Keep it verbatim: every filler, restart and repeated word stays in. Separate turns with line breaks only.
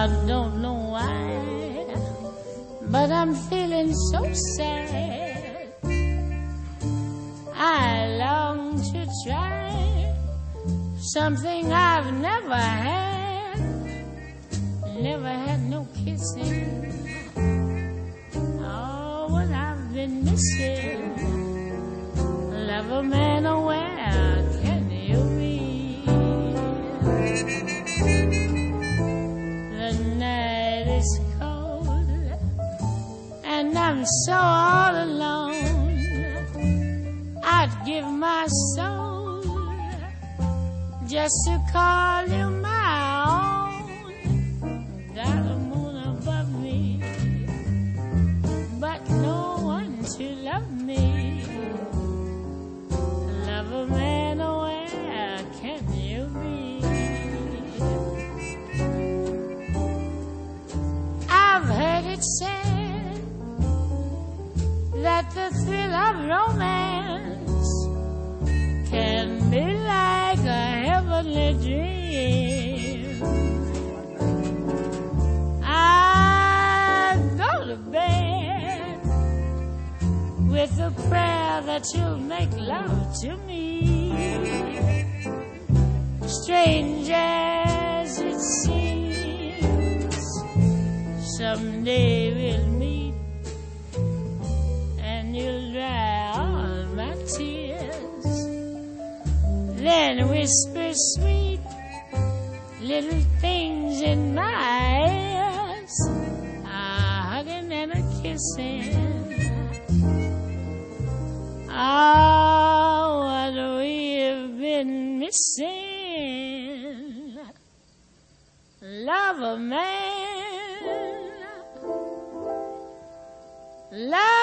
I don't know why, but I'm feeling so sad. I long to try something I've never had. Never had no kissing. Oh, what I've been missing. Love a man, oh, where can you be? The night is cold and I'm so all alone. I'd give my soul just to call you my own. Got a moon above me, but no one to love me. Love a man, oh, where can you be? I've heard it said that the thrill of romance can be like a heavenly dream. I go to bed with a prayer that you'll make love to me. Strange as it seems, someday we'll meet and you'll dry all my tears. Then whisper sweet little things in my ears, a hugging and a kissing. Oh, what we've been missing. Love a man, love